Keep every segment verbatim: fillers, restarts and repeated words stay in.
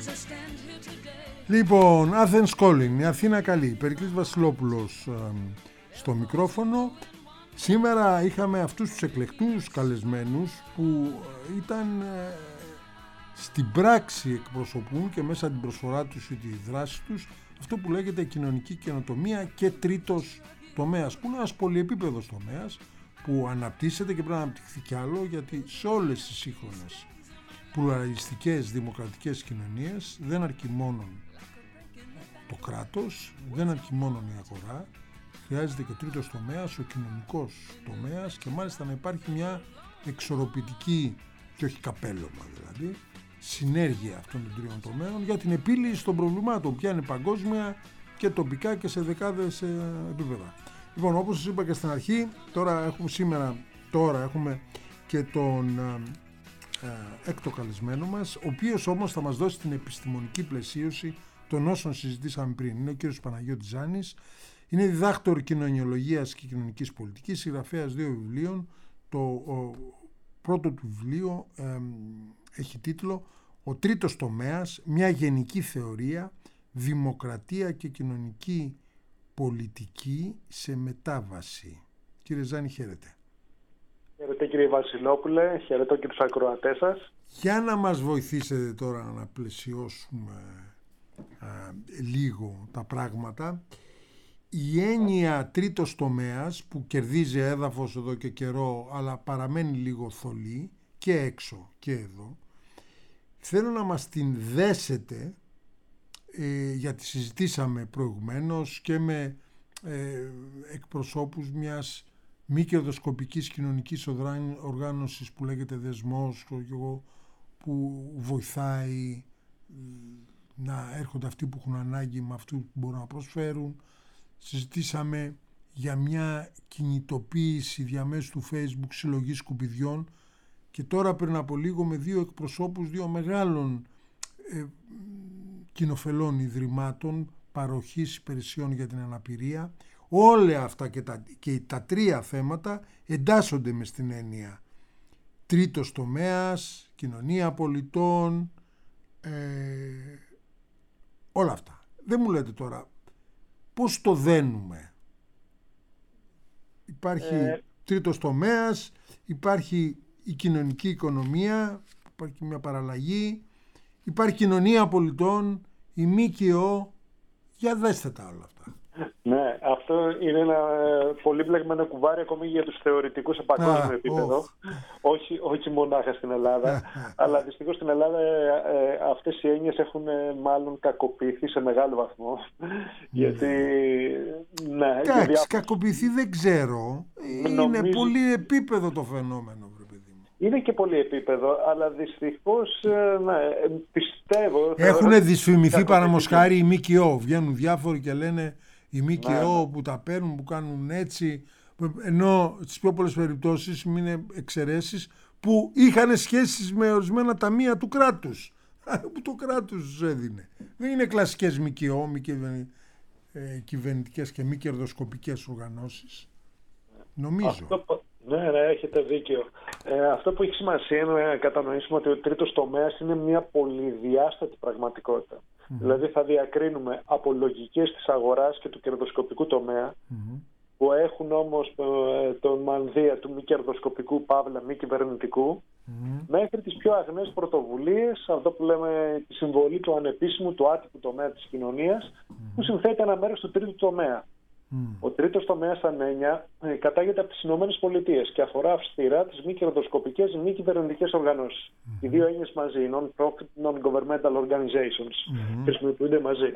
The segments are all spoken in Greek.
Λοιπόν, Athens Calling, η Αθήνα καλή. Περικλής Βασιλόπουλος ε, στο μικρόφωνο. Σήμερα είχαμε αυτούς τους εκλεκτούς καλεσμένους που ήταν ε, στην πράξη εκπροσωπούν και μέσα την προσφορά τους ή τη δράση τους αυτό που λέγεται κοινωνική καινοτομία και τρίτος τομέας, που είναι ένας πολυεπίπεδος τομέας που αναπτύσσεται και πρέπει να αναπτυχθεί κι άλλο, γιατί σε όλες τις σύγχρονες πλουραλιστικές δημοκρατικές κοινωνίες δεν αρκεί μόνο το κράτος, δεν αρκεί μόνο η αγορά, χρειάζεται και τρίτος τομέας, ο κοινωνικός τομέας, και μάλιστα να υπάρχει μια εξορροπητική, και όχι καπέλωμα δηλαδή, συνέργεια αυτών των τριών τομέων για την επίλυση των προβλημάτων, πια είναι παγκόσμια και τοπικά και σε δεκάδες επίπεδα. Λοιπόν, όπως σας είπα και στην αρχή, τώρα έχουμε σήμερα, τώρα έχουμε και τον ε, ε, έκτο καλεσμένο μας, ο οποίος όμως θα μας δώσει την επιστημονική πλαισίωση των όσων συζητήσαμε πριν. Είναι ο κύριος Παναγιώτης Ζάνης, είναι διδάκτορ κοινωνιολογίας και κοινωνικής πολιτικής, συγγραφέας δύο βιβλίων. Το ο, πρώτο του βιβλίο ε, έχει τίτλο «Ο τρίτος τομέας, μια γενική θεωρία, δημοκρατία και κοινωνική πολιτική σε μετάβαση». Κύριε Ζάνη, χαίρετε. Χαίρετε κύριε Βασιλόπουλε, χαιρετώ και τους ακροατές σας. Για να μας βοηθήσετε τώρα να πλαισιώσουμε α, λίγο τα πράγματα. Η έννοια τρίτος τομέας που κερδίζει έδαφος εδώ και καιρό, αλλά παραμένει λίγο θολή και έξω και εδώ, θέλω να μας την δέσετε, ε, γιατί συζητήσαμε προηγουμένως και με ε, εκπροσώπους μιας μη κερδοσκοπικής κοινωνικής οργάνωσης που λέγεται Δεσμός, που βοηθάει να έρχονται αυτοί που έχουν ανάγκη με αυτούς που μπορούν να προσφέρουν. Συζητήσαμε για μια κινητοποίηση διαμέσου του Facebook συλλογή σκουπιδιών, και τώρα πριν από λίγο με δύο εκπροσώπους δύο μεγάλων ε, κοινοφελών ιδρυμάτων παροχής υπηρεσιών για την αναπηρία. Όλα αυτά και τα, και τα τρία θέματα εντάσσονται μες στην έννοια τρίτος τομέας, κοινωνία πολιτών, ε, όλα αυτά. Δεν μου λέτε τώρα πώς το δένουμε. Υπάρχει ε... τρίτος τομέας, υπάρχει η κοινωνική οικονομία, υπάρχει μια παραλλαγή, υπάρχει κοινωνία πολιτών, η ΜΚΟ. Για δέστε τα όλα αυτά. Ναι, αυτό είναι ένα πολύ μπλεγμένο κουβάρι ακόμη για τους θεωρητικούς σε παγκόσμιο επίπεδο. Oh. όχι, όχι μονάχα στην Ελλάδα, αλλά δυστυχώς στην Ελλάδα ε, αυτές οι έννοιες έχουν ε, μάλλον κακοποιηθεί σε μεγάλο βαθμό. γιατί, ναι, Εντάξει, διάφορες... κακοποιηθεί δεν ξέρω. Είναι νομίζω... πολύ επίπεδο το φαινόμενο, βρε παιδί μου. Είναι και πολύ επίπεδο, αλλά δυστυχώς ε, ναι, πιστεύω... Έχουν δυσφημιθεί παραμοσχάρι οι ΜΚΟ. Βγαίνουν διάφοροι και λένε οι ΜΚΟ ναι, που τα παίρνουν, που κάνουν έτσι, ενώ στις πιο πολλές περιπτώσεις, μην είναι εξαιρέσεις, που είχαν σχέσεις με ορισμένα ταμεία του κράτους, που το κράτος έδινε. Δεν είναι κλασικές ΜΚΟ, μη κυβερνητικές και μη κερδοσκοπικές οργανώσεις. Νομίζω. Αυτό, ναι, ναι, έχετε δίκιο. Ε, αυτό που έχει σημασία είναι να κατανοήσουμε ότι ο τρίτος τομέας είναι μια πολυδιάστατη πραγματικότητα. Mm-hmm. Δηλαδή θα διακρίνουμε από λογικές της αγοράς και του κερδοσκοπικού τομέα, mm-hmm, που έχουν όμως ε, τον μανδύα του μη κερδοσκοπικού παύλα μη κυβερνητικού, mm-hmm, μέχρι τις πιο αγνές πρωτοβουλίες, αυτό που λέμε τη συμβολή του ανεπίσημου, του άτυπου τομέα της κοινωνίας, mm-hmm, που συνθέτει ένα μέρος του τρίτου τομέα. Mm. Ο τρίτος τομέας σαν έννοια ε, κατάγεται από τις Ηνωμένες Πολιτείες και αφορά αυστηρά τις μη κερδοσκοπικές μη κυβερνητικές οργανώσεις. Mm-hmm. Οι δύο έννοιες μαζί, non-profit, non-governmental organizations, mm-hmm, χρησιμοποιούνται μαζί.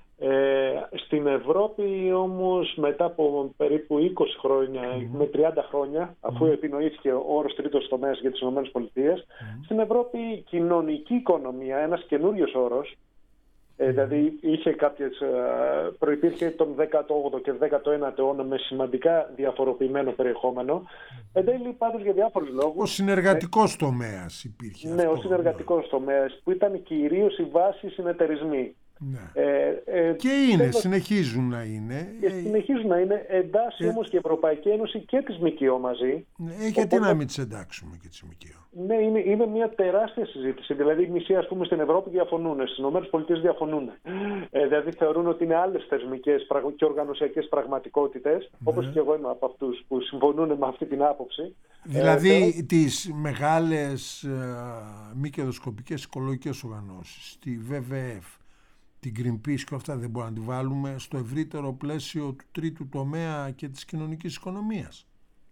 Ε, στην Ευρώπη όμως μετά από περίπου είκοσι χρόνια, mm-hmm, με τριάντα χρόνια, αφού mm-hmm, επινοήθηκε ο όρος τρίτος τομέας για τις Ηνωμένες Πολιτείες, mm-hmm, στην Ευρώπη η κοινωνική οικονομία, ένας καινούριος όρος, Ε, δηλαδή είχε κάποιες, προϋπήρχε τον δέκατο όγδοο και δέκατο ένατο αιώνα με σημαντικά διαφοροποιημένο περιεχόμενο. Εν τέλει πάντως για διάφορους λόγους. Ο συνεργατικός ε, τομέας υπήρχε. Ναι, αυτό, ο συνεργατικός ναι. τομέας που ήταν κυρίως η βάση συνεταιρισμοί. Ναι. Ε, ε, και είναι, τέλος, συνεχίζουν να είναι. Και συνεχίζουν να είναι. Εντάξει, ε, όμως και η Ευρωπαϊκή Ένωση και τις ΜΚΟ μαζί. Ε, γιατί οπότε, να μην τις εντάξουμε και τις ΜΚΟ. Ναι, είναι, είναι μια τεράστια συζήτηση. Δηλαδή, οι μισοί, ας πούμε, στην Ευρώπη διαφωνούν, στις ΗΠΑ διαφωνούν. Ε, δηλαδή, θεωρούν ότι είναι άλλες θεσμικές και οργανωσιακές πραγματικότητες, ναι. όπως και εγώ είμαι από αυτούς που συμφωνούν με αυτή την άποψη. Δηλαδή, ε, θέλω... τις μεγάλες ε, μη κερδοσκοπικές οικολογικές οργανώσεις, τη βι βι εφ, την Greenpeace και αυτά, δεν μπορούμε να τη βάλουμε στο ευρύτερο πλαίσιο του τρίτου τομέα και της κοινωνικής οικονομίας?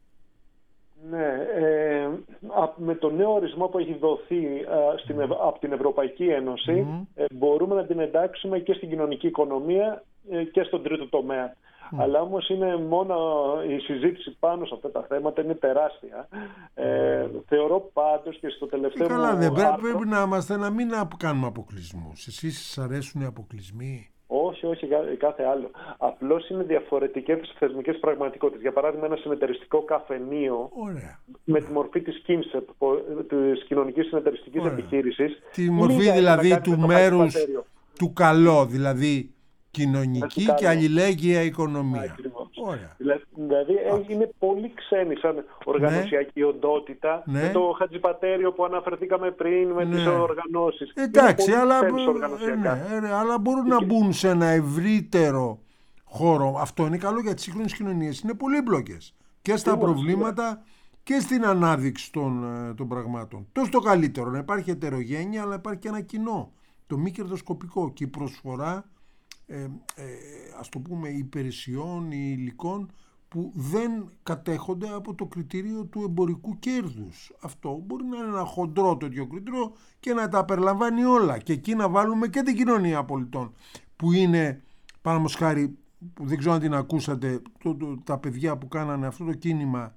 Ναι, ε, με τον νέο ορισμό που έχει δοθεί ε, στην, mm. από την Ευρωπαϊκή Ένωση mm. ε, μπορούμε να την εντάξουμε και στην κοινωνική οικονομία ε, και στον τρίτο τομέα. Mm. Αλλά όμως είναι μόνο η συζήτηση πάνω σε αυτά τα θέματα είναι τεράστια. Ε, θεωρώ πάντως και στο τελευταίο... Ε, καλά, δεν πρέπει, άρθρο... πρέπει να είμαστε, να μην κάνουμε αποκλεισμούς. Εσείς σας αρέσουν οι αποκλεισμοί? Όχι, όχι, κάθε άλλο. Απλώς είναι διαφορετικές θεσμικές πραγματικότητες. Για παράδειγμα, ένα συνεταιριστικό καφενείο. Ωραία. Με τη μορφή της ΚΙΜΣΕΠ, της κοινωνικής συνεταιριστικής επιχείρησης. Τη μορφή δηλαδή του μέρους του καλό, δηλαδή κοινωνική και αλληλέγγυα οικονομία. Ωραία. Δηλαδή Α. είναι πολύ ξένη σαν οργανωσιακή ναι. οντότητα ναι. με το Χατζιπατέριο που αναφερθήκαμε πριν με ναι. τις οργανώσεις. Εντάξει, αλλά, ναι, ναι, αλλά μπορούν και... να μπουν σε ένα ευρύτερο χώρο. Αυτό είναι καλό για τις σύγχρονες κοινωνίες. Είναι πολύπλοκες και στα Σίγουρα, προβλήματα σίγουρα. Και στην ανάδειξη των, των πραγμάτων. Τόσο το καλύτερο, να υπάρχει ετερογένεια, αλλά υπάρχει και ένα κοινό, το μη κερδοσκοπικό και η προσφορά Ε, ε, ας το πούμε υπηρεσιών ή υλικών που δεν κατέχονται από το κριτήριο του εμπορικού κέρδους. Αυτό μπορεί να είναι ένα χοντρό τέτοιο κριτήριο και να τα περιλαμβάνει όλα και εκεί να βάλουμε και την κοινωνία πολιτών που είναι, πάνω χάρη, που δεν ξέρω αν την ακούσατε, το, το, τα παιδιά που κάνανε αυτό το κίνημα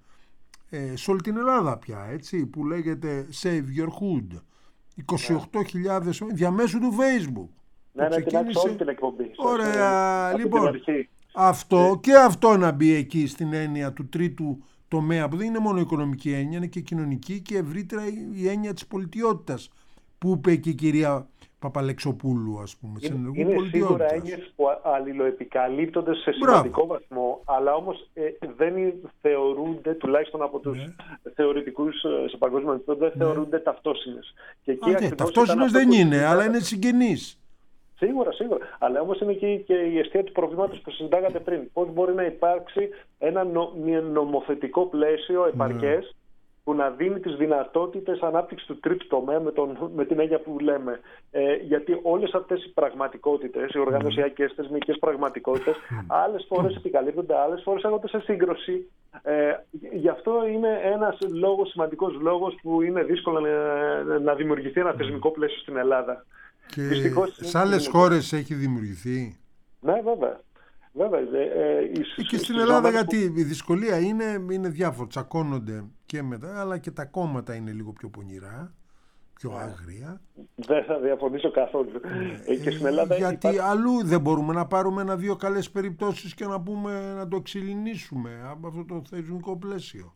ε, σε όλη την Ελλάδα πια, έτσι, που λέγεται Save Your Hood, είκοσι οκτώ χιλιάδες διαμέσου του Facebook. Ναι, ναι, την άκουσα όλη την εκπομπή. Ωραία, λοιπόν, αυτό και αυτό να μπει εκεί στην έννοια του τρίτου τομέα, που δεν είναι μόνο οικονομική έννοια, είναι και κοινωνική και ευρύτερα η έννοια της πολιτιότητας, που είπε και η κυρία Παπαλεξοπούλου, ας πούμε. Είναι, είναι σίγουρα έννοιες που αλληλοεπικαλύπτονται σε σημαντικό βαθμό, αλλά όμως ε, δεν θεωρούνται, τουλάχιστον από τους ναι. θεωρητικούς σε παγκόσμιο επίπεδο, δεν ναι. θεωρούνται ταυτόσιμες. Και εκεί okay, ταυτόσιμες δεν είναι, είναι, αλλά είναι συγγενείς. Σίγουρα, σίγουρα. Αλλά όμως είναι και, και η αιστεία του προβλήματος που συζητάγατε πριν. Πώς μπορεί να υπάρξει ένα νο, νομοθετικό πλαίσιο επαρκές ναι. που να δίνει τις δυνατότητες ανάπτυξης του τρίτου τομέα με, τον, με την έννοια που λέμε. Ε, γιατί όλες αυτές οι πραγματικότητες, οι οργανωσιακές, θεσμικές πραγματικότητες, άλλες φορές επικαλύπτονται, άλλες φορές έρχονται σε σύγκρουση. Ε, γι' αυτό είναι ένας λόγος, σημαντικός λόγος που είναι δύσκολο να, να δημιουργηθεί ένα θεσμικό πλαίσιο στην Ελλάδα. Και Δυστυχώς, σε άλλες είναι... χώρες έχει δημιουργηθεί. Ναι, βέβαια. βέβαια ε, ε, και στις στην Ελλάδα που... γιατί η δυσκολία είναι, είναι διάφορα. Τσακώνονται και μετά, αλλά και τα κόμματα είναι λίγο πιο πονηρά, πιο άγρια. Δεν θα διαφωνήσω καθόλου. Ε, και στην Ελλάδα γιατί υπάρχει... αλλού δεν μπορούμε να πάρουμε ένα-δύο καλές περιπτώσεις και να πούμε να το εξελινήσουμε από αυτό το θεσμικό πλαίσιο.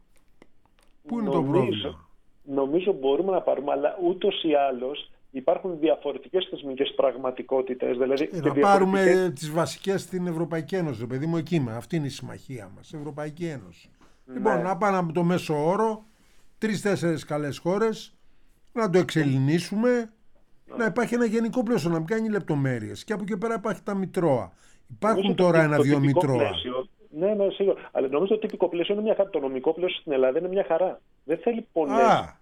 Πού είναι νομίζω, το πρόβλημα? Νομίζω μπορούμε να πάρουμε, αλλά ούτως ή άλλως υπάρχουν διαφορετικές θεσμικές πραγματικότητες. Δηλαδή ε, να πάρουμε διαφορετικές... τις βασικές στην Ευρωπαϊκή Ένωση, παιδί μου, εκεί με. Αυτή είναι η συμμαχία μας, Ευρωπαϊκή Ένωση. Ναι. Λοιπόν, να πάμε από το μέσο όρο, τρεις-τέσσερις καλές χώρες, να το εξελινήσουμε, ναι. να υπάρχει ένα γενικό πλαίσιο, να μην κάνει λεπτομέρειες. Και από εκεί πέρα υπάρχει τα μητρώα. Υπάρχουν νομίζω τώρα ένα-δύο μητρώα. Πλαίσιο, ναι, ναι, σίγουρα. Αλλά νομίζω το τυπικό πλαίσιο είναι μια χαρά. Το νομικό πλαίσιο στην Ελλάδα είναι μια χαρά. Δεν θέλει πολλές.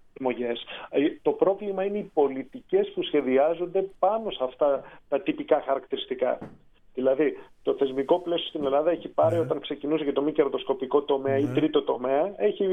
Το πρόβλημα είναι οι πολιτικές που σχεδιάζονται πάνω σε αυτά τα τυπικά χαρακτηριστικά. Δηλαδή, το θεσμικό πλαίσιο στην Ελλάδα έχει πάρει, yeah. όταν ξεκινούσε για το μη κερδοσκοπικό τομέα yeah. ή τρίτο τομέα, έχει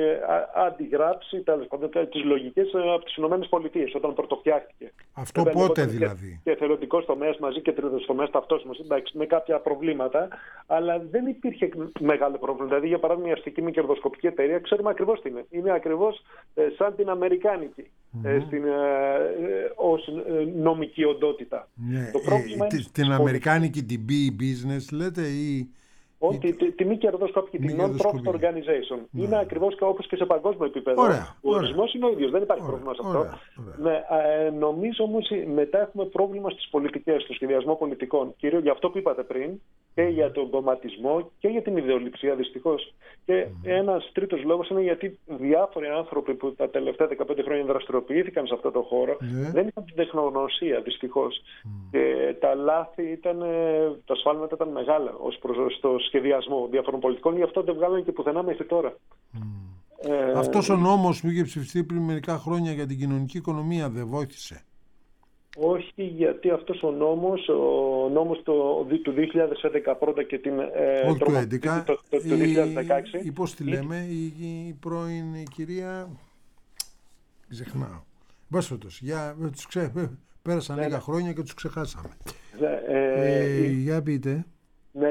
αντιγράψει τις λογικές από τις ΗΠΑ όταν πρωτοφτιάχτηκε. Αυτό Βέβαια, πότε δηλαδή? Και εθελοντικός τομέας μαζί και τρίτος τομέας ταυτόσιμος, εντάξει, με κάποια προβλήματα, αλλά δεν υπήρχε μεγάλο πρόβλημα. Δηλαδή, για παράδειγμα, η αστική μη κερδοσκοπική εταιρεία, ξέρουμε ακριβώς τι είναι. Είναι ακριβώς ε, σαν την αμερικάνικη mm-hmm. ε, στην, ε, ε, ως ε, νομική οντότητα. Yeah. Το πρόβλημα ε, είναι την αμερικάνικη την B business λέτε ή Ότι η τιμή κερδοσκοπική, τη non-profit organization. Ναι. Είναι ακριβώς όπως και σε παγκόσμιο επίπεδο. Ωραία, ο ορισμός είναι ο ίδιος, δεν υπάρχει ωραία, πρόβλημα σε ωραία, αυτό. ωραία. Ναι, ε, νομίζω όμως μετά έχουμε πρόβλημα στις πολιτικές, στο σχεδιασμό πολιτικών. Κυρίως για αυτό που είπατε πριν, και για τον κομματισμό και για την ιδεολειψία δυστυχώς. Και mm. ένας τρίτος λόγος είναι γιατί διάφοροι άνθρωποι που τα τελευταία δεκαπέντε χρόνια δραστηριοποιήθηκαν σε αυτό το χώρο yeah. δεν είχαν την τεχνογνωσία δυστυχώς. Mm. Και τα λάθη ήταν, τα σφάλματα ήταν μεγάλα ως προς το σχεδιασμό διαφορών πολιτικών, γι' αυτό δεν βγάλανε και πουθενά μέχρι τώρα. Mm. Ε, Αυτός ο νόμος που είχε ψηφιστεί πριν μερικά χρόνια για την κοινωνική οικονομία δεν βοήθησε? Όχι, γιατί αυτός ο νόμος, ο νόμος το, του δύο χιλιάδες έντεκα πρώτα και την Όχι το, έντεκα, το, το, το δύο χιλιάδες δεκαέξι. Η, πώς τη λέμε, η, η πρώην η κυρία, ξεχνάω. Μπάσφωτος, για, τους ξε, πέρασαν ναι, λίγα ναι. χρόνια και τους ξεχάσαμε. Ε, ε, ε, για πείτε. Ναι,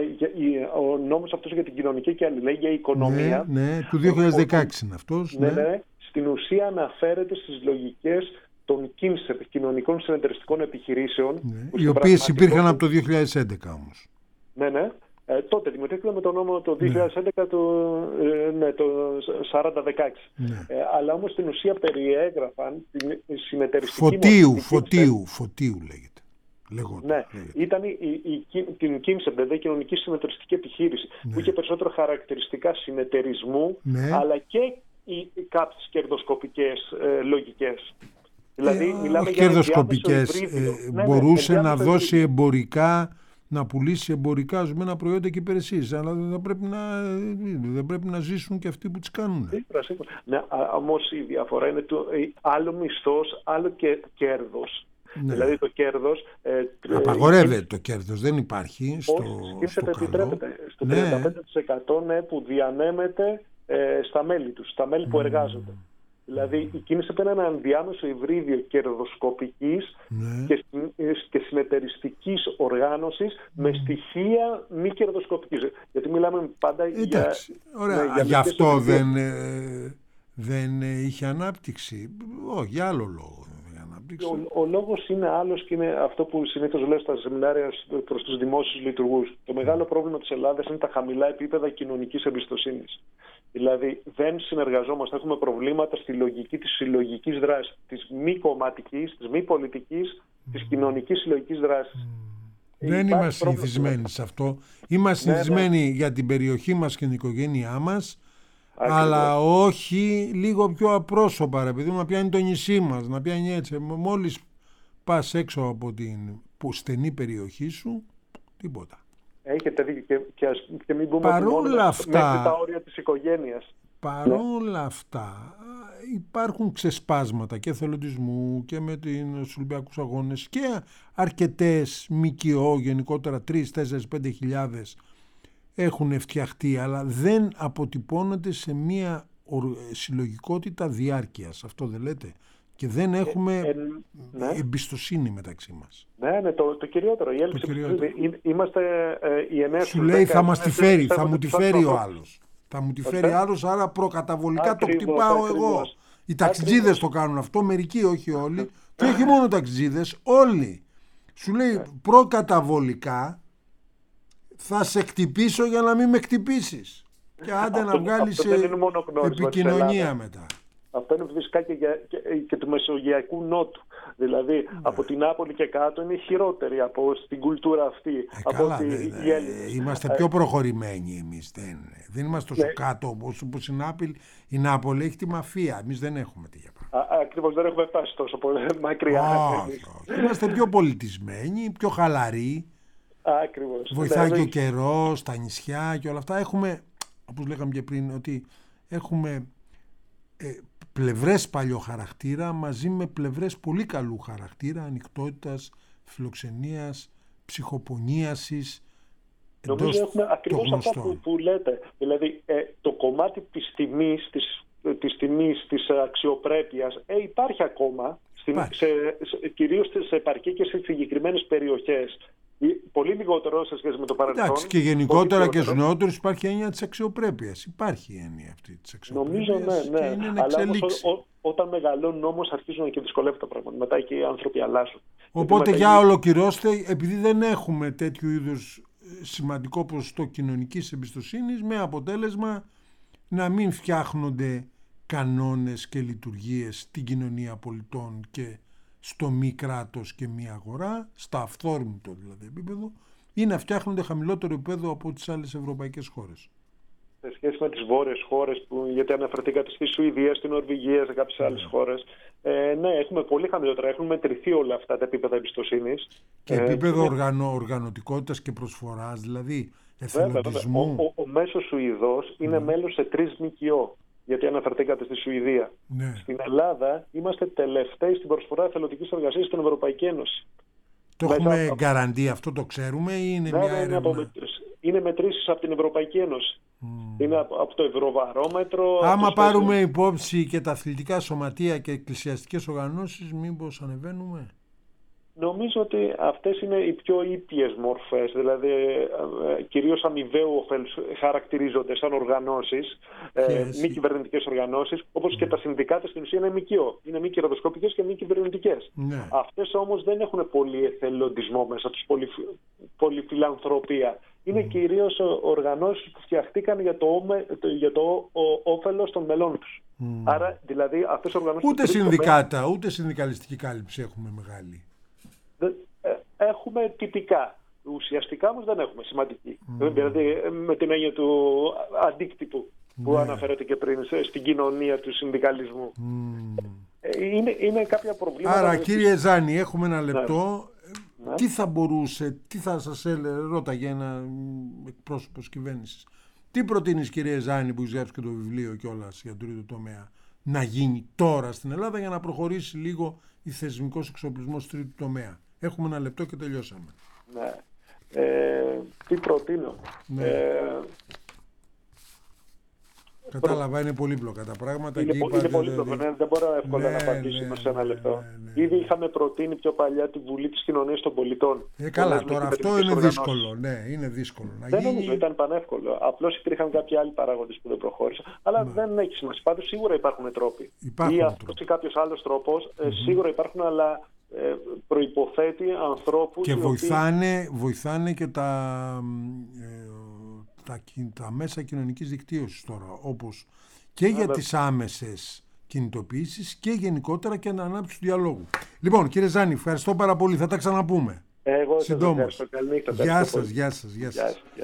ο νόμος αυτός για την κοινωνική και αλληλέγγυα οικονομία. Ναι, ναι, του δύο χιλιάδες δεκαέξι είναι αυτός. Ναι, ναι. ναι, στην ουσία αναφέρεται στις λογικές των κοινωνικών συνεταιριστικών επιχειρήσεων. Ναι, οι οποίες υπήρχαν από το δύο χιλιάδες έντεκα όμως. Ναι, ναι. Ε, τότε δημιουργήθηκαν με τον νόμο το δύο χιλιάδες έντεκα, ναι. το, ε, ναι, το σαράντα δεκαέξι. Ναι. Ε, αλλά όμως στην ουσία περιέγραφαν την συνεταιριστική... Φωτίου, φωτίου, φωτίου λέγεται. Λεγόταν, ναι, λέγεται. Ήταν η, η, η, την Κίνσεπ, δηλαδή η κοινωνική συνεταιριστική επιχείρηση, ναι. που είχε περισσότερο χαρακτηριστικά συνεταιρισμού, ναι. αλλά και οι, οι κάποιες κερδοσκοπικές ε, λογικές. Δηλαδή, ε, μιλάμε για κερδοσκοπικές, ε, ναι, μπορούσε ναι, να δώσει εμπορικά, να πουλήσει εμπορικά ορισμένα προϊόντα και υπηρεσίες, αλλά δεν πρέπει να, δεν πρέπει να ζήσουν και αυτοί που τις κάνουν. Σίγουρα, σίγουρα. Ναι, όμως η διαφορά είναι το, άλλο μισθός, άλλο και κέρδος. Ναι. Δηλαδή το κέρδος... Ε, απαγορεύεται ε, το κέρδος, δεν υπάρχει στο, στο καλό. Επιτρέπεται στο ναι. τριάντα πέντε τοις εκατό ναι, που διανέμεται ε, στα μέλη τους, στα μέλη mm. που εργάζονται. Δηλαδή η κίνηση είναι ένα ενδιάμεσο υβρίδιο κερδοσκοπικής ναι. και, και συνεταιριστικής οργάνωσης mm. με στοιχεία μη κερδοσκοπικής. Γιατί μιλάμε πάντα εντάξει, για... Ωραία, ναι, για γι' αυτό δεν, ε, δεν είχε ανάπτυξη. Όχι, για άλλο λόγο. Ο, ο λόγος είναι άλλος και είναι αυτό που συνήθως λέω στα σεμινάρια προς τους δημόσιους λειτουργούς. Το μεγάλο πρόβλημα της Ελλάδας είναι τα χαμηλά επίπεδα κοινωνικής εμπιστοσύνης. Δηλαδή δεν συνεργαζόμαστε, έχουμε προβλήματα στη λογική της συλλογικής δράσης, της μη κομματικής, της μη πολιτικής, της κοινωνικής συλλογικής δράσης. Δεν είμαστε συνηθισμένοι σε αυτό. Είμαστε ναι, συνηθισμένοι ναι. για την περιοχή μας και την οικογένειά μας. Ακριβώς. Αλλά όχι λίγο πιο απρόσωπα, ρε παιδί μου, να πιάνει το νησί μας, να πιάνει έτσι. Μόλις πας έξω από την στενή περιοχή σου, τίποτα. Έχετε δίκιο και, και, και μην πούμε παρόλα αυτά, μέχρι τα όρια της οικογένειας. Παρόλα ναι. αυτά υπάρχουν ξεσπάσματα και εθελοντισμού και με τους Ολυμπιακούς Αγώνες και αρκετές ΜΚΟ, γενικότερα τρεις, τέσσερις, πέντε χιλιάδες έχουν φτιαχτεί, αλλά δεν αποτυπώνονται σε μια συλλογικότητα διάρκειας. Αυτό δεν λέτε? Και δεν έχουμε ε, ε, ναι. εμπιστοσύνη μεταξύ μας. Ναι, ναι, το, το κυριότερο. Η έλλειψη. Είμαστε ε, οι εννέα. Σου λέει θα μας τη φέρει, θα μου τη φέρει ο άλλος. Θα μου τη φέρει άλλος, άρα προκαταβολικά ακριβώς, το κτυπάω ακριβώς. εγώ. Οι ταξιτζίδες το κάνουν αυτό, μερικοί, όχι όλοι. Και όχι μόνο ταξιτζίδες, όλοι. Σου λέει προκαταβολικά θα σε χτυπήσω για να μην με χτυπήσεις. Και άντε να βγάλεις επικοινωνία μετά. Αυτό είναι φυσικά και, για, και, και του Μεσογειακού Νότου. Δηλαδή ναι. από την Νάπολη και κάτω είναι χειρότερη από την κουλτούρα αυτή. Ε, από καλά, τη, ναι, ναι. Είμαστε πιο προχωρημένοι εμείς. Δεν, δεν είμαστε τόσο ναι. κάτω όπως, όπως η Νάπολη. Η Νάπολη έχει τη μαφία. Εμείς δεν έχουμε τέτοια πράγματα. Ακριβώς, δεν έχουμε φτάσει τόσο πολύ μακριά. Όχι, όχι. Είμαστε πιο πολιτισμένοι, πιο χαλαροί. Ακριβώς. Βοηθάει ναι, και ο καιρός, τα νησιά και όλα αυτά. Έχουμε, όπως λέγαμε και πριν, ότι έχουμε ε, πλευρές παλιό χαρακτήρα μαζί με πλευρές πολύ καλού χαρακτήρα, ανοιχτότητας, φιλοξενίας, ψυχοπονίασης. Νομίζω έχουμε ακριβώς αυτά που, που λέτε. Δηλαδή ε, το κομμάτι της τιμής, της, της, τιμής, της αξιοπρέπειας ε, υπάρχει ακόμα, υπάρχει. Σε, σε, κυρίως σε επαρκή και σε συγκεκριμένες περιοχές. Πολύ λιγότερο σε σχέση με το παρελθόν. Εντάξει, και γενικότερα και στους νεότερους υπάρχει έννοια της αξιοπρέπειας. Υπάρχει έννοια αυτή της αξιοπρέπειας. Νομίζω, ναι, ναι. Και είναι αλλά όμως, ό, ό, όταν μεγαλώνουν όμως αρχίζουν και δυσκολεύουν τα πράγματα. Μετά και οι άνθρωποι αλλάζουν. Οπότε για να ολοκληρώσετε, επειδή δεν έχουμε τέτοιου είδους σημαντικό ποσοστό κοινωνικής εμπιστοσύνης, με αποτέλεσμα να μην φτιάχνονται κανόνες και λειτουργίες στην κοινωνία πολιτών και στο μη κράτος και μη αγορά, στα αυθόρμητο δηλαδή επίπεδο, ή να φτιάχνονται χαμηλότερο επίπεδο από τις άλλες ευρωπαϊκές χώρες. Σε σχέση με τις βόρειες χώρες, που, γιατί αναφερθήκατε στη Σουηδία, στην Νορβηγία, σε κάποιες άλλες χώρες, ε, ναι, έχουμε πολύ χαμηλότερα. Έχουν μετρηθεί όλα αυτά τα επίπεδα εμπιστοσύνης. Και επίπεδο ε, οργανω, οργανωτικότητας και προσφοράς, δηλαδή εθελοντισμού. Βέβαια, ο, ο, ο μέσος Σουηδός είναι mm. μέλος σε τρεις ΜΚΟ. Γιατί αναφερθήκατε στη Σουηδία. Ναι. Στην Ελλάδα είμαστε τελευταίοι στην προσφορά εθελοντικής εργασίας στην Ευρωπαϊκή Ένωση. Το Μέσα έχουμε από... γκαραντεί, αυτό το ξέρουμε, ή είναι ναι, μια ναι, έρευνα? Είναι, είναι μετρήσεις από την Ευρωπαϊκή Ένωση. Mm. Είναι από, από το Ευρωβαρόμετρο. Άμα πάρουμε σπέσιο... υπόψη και τα αθλητικά σωματεία και εκκλησιαστικές οργανώσεις, μήπως ανεβαίνουμε? Νομίζω ότι αυτές είναι οι πιο ήπιες μορφές, δηλαδή κυρίως αμοιβαίου ωφέλους χαρακτηρίζονται σαν οργανώσεις, ε, μη κυβερνητικές οργανώσεις, όπως mm. και τα συνδικάτα στην ουσία είναι ΜΚΟ. Είναι μη κερδοσκοπικές και μη κυβερνητικές. Mm. Αυτές όμως δεν έχουν πολύ εθελοντισμό μέσα τους, πολύ, πολύ φιλανθρωπία. Είναι mm. κυρίως οργανώσεις που φτιαχτήκαν για το, όμε, για το όφελος των μελών τους. Mm. Άρα, δηλαδή, αυτές οι οργανώσεις... Ούτε συνδικάτα, τομέα... ούτε συνδικαλιστική κάλυψη έχουμε μεγάλη. Έχουμε τυπικά. Ουσιαστικά όμως δεν έχουμε σημαντική. Mm. Δηλαδή με την έννοια του αντίκτυπου που yeah. αναφέρατε και πριν στην κοινωνία του συνδικαλισμού. Mm. Είναι, είναι κάποια προβλήματα. Άρα κύριε Ζάνη, έχουμε ένα λεπτό. Ναι. Τι θα μπορούσε, τι θα σας έλεγε, ρώταγε ένα εκπρόσωπος κυβέρνησης. Τι προτείνεις κύριε Ζάνη, που έχει γράψει και το βιβλίο κιόλας για το τρίτο τομέα, να γίνει τώρα στην Ελλάδα για να προχωρήσει λίγο η θεσμικός εξοπλισμός του τρίτου τομέα? Έχουμε ένα λεπτό και τελειώσαμε. Ναι. Ε, τι προτείνω. Ναι. Ε, Κατάλαβα, προ... είναι πολύπλοκα τα πράγματα. Είναι, και είναι είπατε, πολύπλοκα, ναι, δεν μπορώ εύκολα ναι, να απαντήσω ναι, σε ένα λεπτό. Ναι, ναι. Ήδη είχαμε προτείνει πιο παλιά τη Βουλή της Κοινωνίας των Πολιτών. Ε, καλά, τώρα αυτό είναι δύσκολο. Ναι, είναι δύσκολο. Να δεν γίνει... νομίζω, ήταν πανεύκολο. Απλώς υπήρχαν κάποιοι άλλοι παράγοντες που δεν προχώρησαν. Αλλά ναι. δεν έχει σημασία. Πάντως σίγουρα υπάρχουν τρόποι. Υπάρχουν ή αυτός ή κάποιος άλλος τρόπος. Mm-hmm. Ε, σίγουρα υπάρχουν, αλλά ε, προϋποθέτει ανθρώπους. Και βοηθάνε, οποίοι... βοηθάνε και τα, ε, τα, τα μέσα κοινωνικής δικτύωσης τώρα. Όπως και για yeah, τις άμεσες κινητοποιήσεις και γενικότερα και την ανάπτυξη του διαλόγου. Λοιπόν, κύριε Ζάνη, ευχαριστώ πάρα πολύ. Θα τα ξαναπούμε. Εγώ σας συντόμως. ευχαριστώ. Καλή νύχτα. Γεια σας, γεια σας, γεια σας.